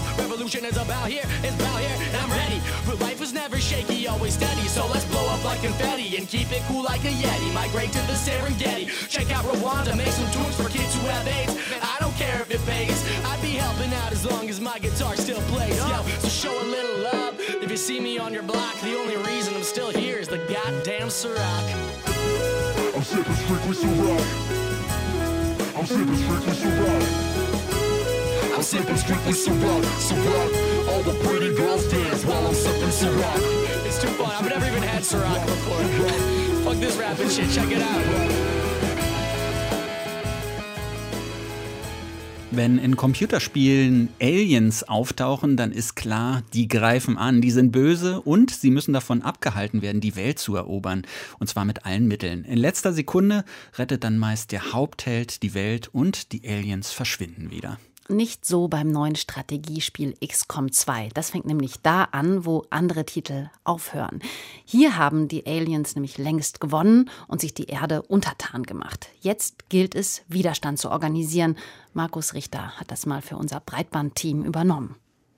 revolution is about here, and I'm ready. But life was never shaky, always steady. So let's blow up like confetti and keep it cool like a Yeti. Migrate to the Serengeti, check out Rwanda, make some tunes for kids who have AIDS. I don't care if it pays, I'd be helping out as long as my guitar still plays. Yo, so show a little love if you see me on your block. The only reason I'm still here is the goddamn Ciroc. I'm sipping strictly Ciroc. I'm sipping strictly Ciroc. I'm sipping strictly Ciroc. Ciroc. All the pretty girls dance while I'm sipping Ciroc. It's too fun. I've never even had Ciroc before. Fuck this rapping shit. Check it out. Wenn in Computerspielen Aliens auftauchen, dann ist klar, die greifen an, die sind böse und sie müssen davon abgehalten werden, die Welt zu erobern. Und zwar mit allen Mitteln. In letzter Sekunde rettet dann meist der Hauptheld die Welt und die Aliens verschwinden wieder. Nicht so beim neuen Strategiespiel XCOM 2. Das fängt nämlich da an, wo andere Titel aufhören. Hier haben die Aliens nämlich längst gewonnen und sich die Erde untertan gemacht. Jetzt gilt es, Widerstand zu organisieren. Markus Richter hat das mal für unser Breitbandteam übernommen.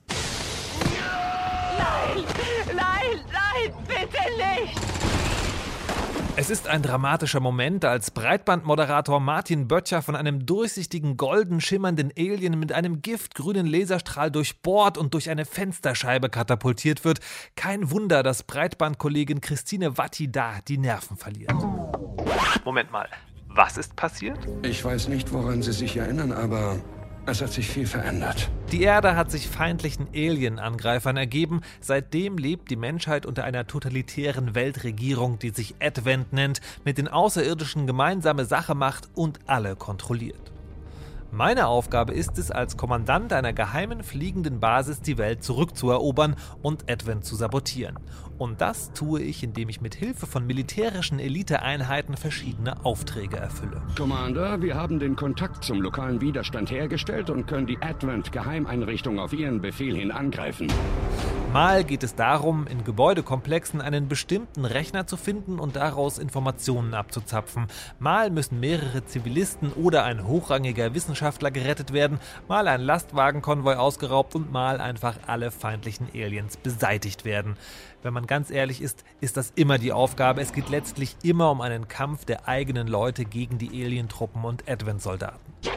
Nein, nein, nein, bitte nicht! Es ist ein dramatischer Moment, als Breitbandmoderator Martin Böttcher von einem durchsichtigen, golden schimmernden Alien mit einem giftgrünen Laserstrahl durchbohrt und durch eine Fensterscheibe katapultiert wird. Kein Wunder, dass Breitbandkollegin Christine Watti da die Nerven verliert. Moment mal, was ist passiert? Ich weiß nicht, woran Sie sich erinnern, aber es hat sich viel verändert. Die Erde hat sich feindlichen Alien-Angreifern ergeben. Seitdem lebt die Menschheit unter einer totalitären Weltregierung, die sich Advent nennt, mit den Außerirdischen gemeinsame Sache macht und alle kontrolliert. Meine Aufgabe ist es, als Kommandant einer geheimen fliegenden Basis die Welt zurückzuerobern und Advent zu sabotieren. Und das tue ich, indem ich mit Hilfe von militärischen Eliteeinheiten verschiedene Aufträge erfülle. Commander, wir haben den Kontakt zum lokalen Widerstand hergestellt und können die Advent-Geheimeinrichtung auf Ihren Befehl hin angreifen. Mal geht es darum, in Gebäudekomplexen einen bestimmten Rechner zu finden und daraus Informationen abzuzapfen. Mal müssen mehrere Zivilisten oder ein hochrangiger Wissenschaftler gerettet werden, mal ein Lastwagenkonvoi ausgeraubt und mal einfach alle feindlichen Aliens beseitigt werden. Wenn man ganz ehrlich ist, ist das immer die Aufgabe. Es geht letztlich immer um einen Kampf der eigenen Leute gegen die Alientruppen und Advent-Soldaten.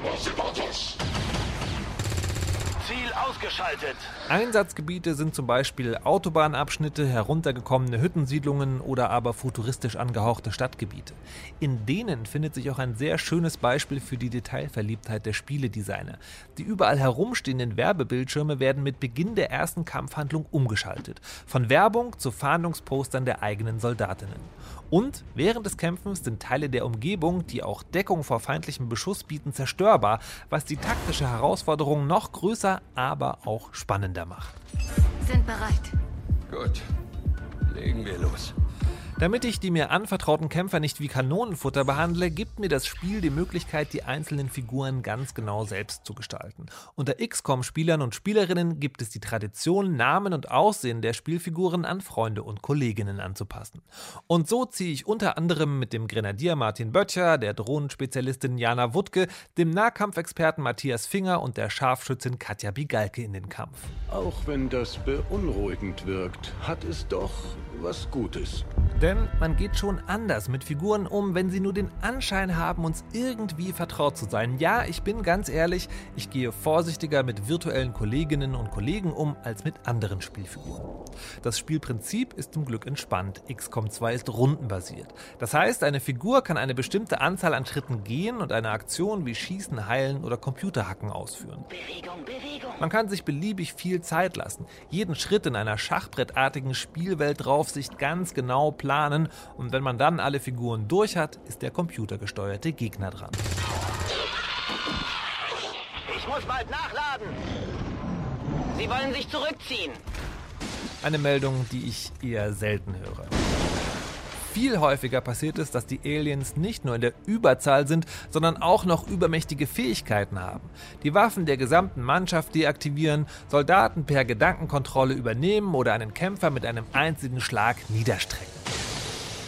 Ziel ausgeschaltet. Einsatzgebiete sind zum Beispiel Autobahnabschnitte, heruntergekommene Hüttensiedlungen oder aber futuristisch angehauchte Stadtgebiete. In denen findet sich auch ein sehr schönes Beispiel für die Detailverliebtheit der Spieledesigner. Die überall herumstehenden Werbebildschirme werden mit Beginn der ersten Kampfhandlung umgeschaltet. Von Werbung zu Fahndungspostern der eigenen Soldatinnen. Und während des Kämpfens sind Teile der Umgebung, die auch Deckung vor feindlichem Beschuss bieten, zerstörbar, was die taktische Herausforderung noch größer, aber auch spannender macht. Sind bereit. Gut, legen wir los. Damit ich die mir anvertrauten Kämpfer nicht wie Kanonenfutter behandle, gibt mir das Spiel die Möglichkeit, die einzelnen Figuren ganz genau selbst zu gestalten. Unter XCOM-Spielern und Spielerinnen gibt es die Tradition, Namen und Aussehen der Spielfiguren an Freunde und Kolleginnen anzupassen. Und so ziehe ich unter anderem mit dem Grenadier Martin Böttcher, der Drohnenspezialistin Jana Wuttke, dem Nahkampfexperten Matthias Finger und der Scharfschützin Katja Bigalke in den Kampf. Auch wenn das beunruhigend wirkt, hat es doch was Gutes. Denn man geht schon anders mit Figuren um, wenn sie nur den Anschein haben, uns irgendwie vertraut zu sein. Ja, ich bin ganz ehrlich, ich gehe vorsichtiger mit virtuellen Kolleginnen und Kollegen um als mit anderen Spielfiguren. Das Spielprinzip ist zum Glück entspannt. XCOM 2 ist rundenbasiert. Das heißt, eine Figur kann eine bestimmte Anzahl an Schritten gehen und eine Aktion wie Schießen, Heilen oder Computerhacken ausführen. Man kann sich beliebig viel Zeit lassen, jeden Schritt in einer schachbrettartigen Spielweltdraufsicht ganz genau planen und wenn man dann alle Figuren durch hat, ist der computergesteuerte Gegner dran. Ich muss bald nachladen. Sie wollen sich zurückziehen. Eine Meldung, die ich eher selten höre. Viel häufiger passiert es, dass die Aliens nicht nur in der Überzahl sind, sondern auch noch übermächtige Fähigkeiten haben. Die Waffen der gesamten Mannschaft deaktivieren, Soldaten per Gedankenkontrolle übernehmen oder einen Kämpfer mit einem einzigen Schlag niederstrecken.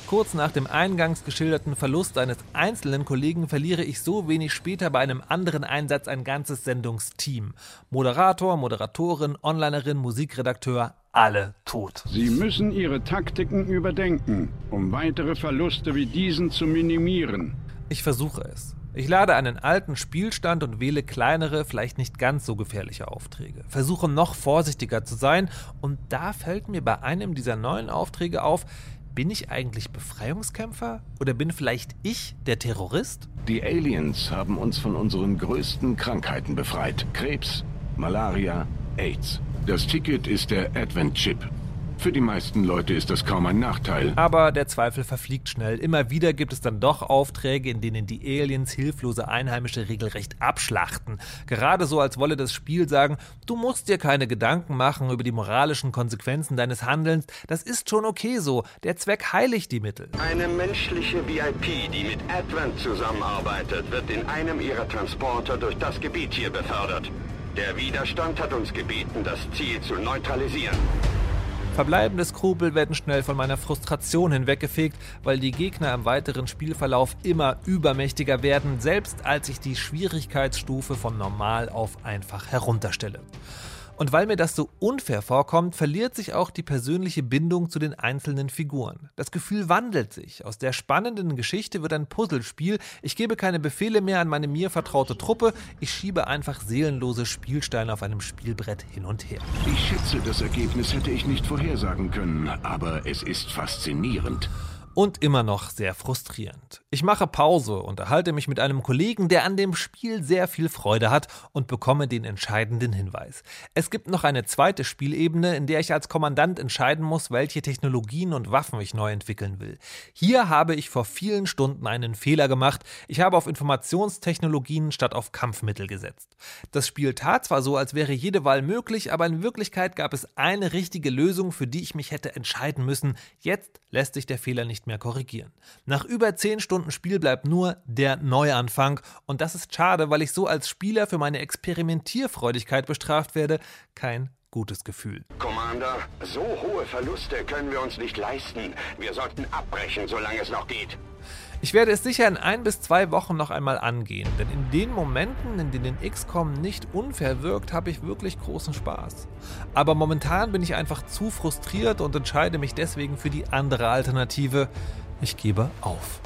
Kurz nach dem eingangs geschilderten Verlust eines einzelnen Kollegen verliere ich so wenig später bei einem anderen Einsatz ein ganzes Sendungsteam. Moderator, Moderatorin, Onlinerin, Musikredakteur, alle tot. Sie müssen Ihre Taktiken überdenken, um weitere Verluste wie diesen zu minimieren. Ich versuche es. Ich lade einen alten Spielstand und wähle kleinere, vielleicht nicht ganz so gefährliche Aufträge. Versuche noch vorsichtiger zu sein und da fällt mir bei einem dieser neuen Aufträge auf, bin ich eigentlich Befreiungskämpfer oder bin vielleicht ich der Terrorist? Die Aliens haben uns von unseren größten Krankheiten befreit. Krebs, Malaria, AIDS. Das Ticket ist der Advent-Chip. Für die meisten Leute ist das kaum ein Nachteil. Aber der Zweifel verfliegt schnell. Immer wieder gibt es dann doch Aufträge, in denen die Aliens hilflose Einheimische regelrecht abschlachten. Gerade so, als wolle das Spiel sagen, du musst dir keine Gedanken machen über die moralischen Konsequenzen deines Handelns. Das ist schon okay so. Der Zweck heiligt die Mittel. Eine menschliche VIP, die mit Advent zusammenarbeitet, wird in einem ihrer Transporter durch das Gebiet hier befördert. Der Widerstand hat uns gebeten, das Ziel zu neutralisieren. Verbleibende Skrupel werden schnell von meiner Frustration hinweggefegt, weil die Gegner im weiteren Spielverlauf immer übermächtiger werden, selbst als ich die Schwierigkeitsstufe von normal auf einfach herunterstelle. Und weil mir das so unfair vorkommt, verliert sich auch die persönliche Bindung zu den einzelnen Figuren. Das Gefühl wandelt sich. Aus der spannenden Geschichte wird ein Puzzlespiel. Ich gebe keine Befehle mehr an meine mir vertraute Truppe. Ich schiebe einfach seelenlose Spielsteine auf einem Spielbrett hin und her. Ich schätze, das Ergebnis hätte ich nicht vorhersagen können, aber es ist faszinierend. Und immer noch sehr frustrierend. Ich mache Pause, unterhalte mich mit einem Kollegen, der an dem Spiel sehr viel Freude hat und bekomme den entscheidenden Hinweis. Es gibt noch eine zweite Spielebene, in der ich als Kommandant entscheiden muss, welche Technologien und Waffen ich neu entwickeln will. Hier habe ich vor vielen Stunden einen Fehler gemacht. Ich habe auf Informationstechnologien statt auf Kampfmittel gesetzt. Das Spiel tat zwar so, als wäre jede Wahl möglich, aber in Wirklichkeit gab es eine richtige Lösung, für die ich mich hätte entscheiden müssen. Jetzt lässt sich der Fehler nicht mehr korrigieren. Nach über 10 Stunden Spiel bleibt nur der Neuanfang und das ist schade, weil ich so als Spieler für meine Experimentierfreudigkeit bestraft werde. Kein gutes Gefühl. Commander, so hohe Verluste können wir uns nicht leisten. Wir sollten abbrechen, solange es noch geht. Ich werde es sicher in 1 bis 2 Wochen noch einmal angehen, denn in den Momenten, in denen XCOM nicht unfair wirkt, habe ich wirklich großen Spaß. Aber momentan bin ich einfach zu frustriert und entscheide mich deswegen für die andere Alternative. Ich gebe auf.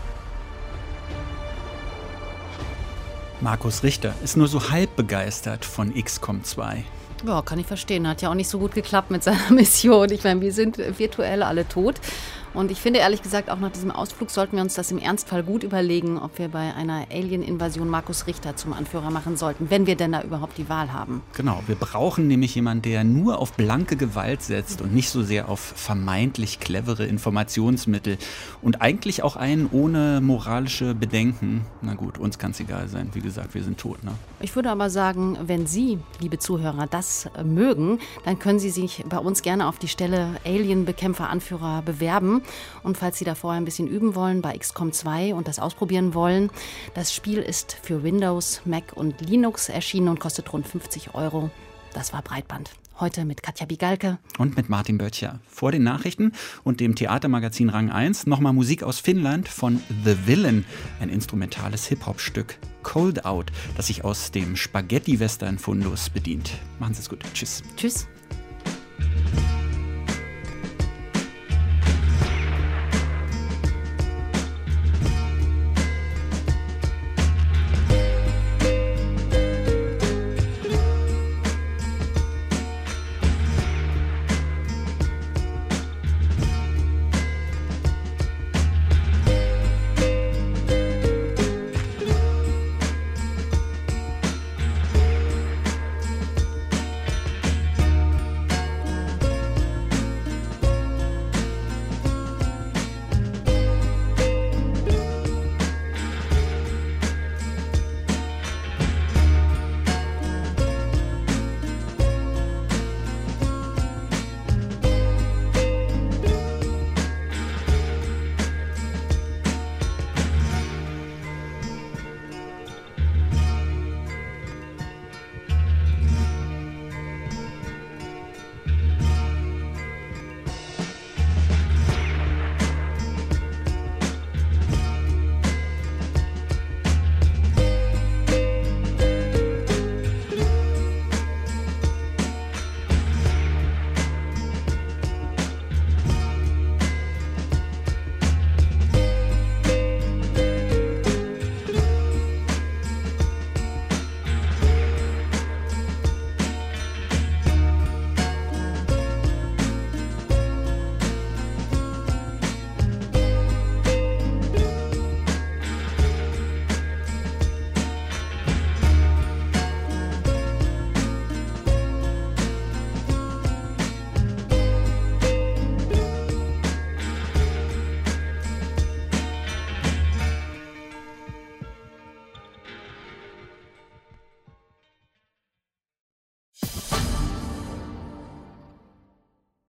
Markus Richter ist nur so halb begeistert von XCOM 2. Ja, kann ich verstehen. Hat ja auch nicht so gut geklappt mit seiner Mission. Ich meine, wir sind virtuell alle tot. Und ich finde ehrlich gesagt, auch nach diesem Ausflug sollten wir uns das im Ernstfall gut überlegen, ob wir bei einer Alien-Invasion Markus Richter zum Anführer machen sollten, wenn wir denn da überhaupt die Wahl haben. Genau, wir brauchen nämlich jemanden, der nur auf blanke Gewalt setzt und nicht so sehr auf vermeintlich clevere Informationsmittel. Und eigentlich auch einen ohne moralische Bedenken. Na gut, uns kann es egal sein. Wie gesagt, wir sind tot, ne? Ich würde aber sagen, wenn Sie, liebe Zuhörer, das mögen, dann können Sie sich bei uns gerne auf die Stelle Alien-Bekämpfer-Anführer bewerben. Und falls Sie da vorher ein bisschen üben wollen bei XCOM 2 und das ausprobieren wollen, das Spiel ist für Windows, Mac und Linux erschienen und kostet rund 50 €. Das war Breitband. Heute mit Katja Bigalke. Und mit Martin Böttcher. Vor den Nachrichten und dem Theatermagazin Rang 1 nochmal Musik aus Finnland von The Villain, ein instrumentales Hip-Hop-Stück. Cold Out, das sich aus dem Spaghetti-Western-Fundus bedient. Machen Sie es gut. Tschüss. Tschüss.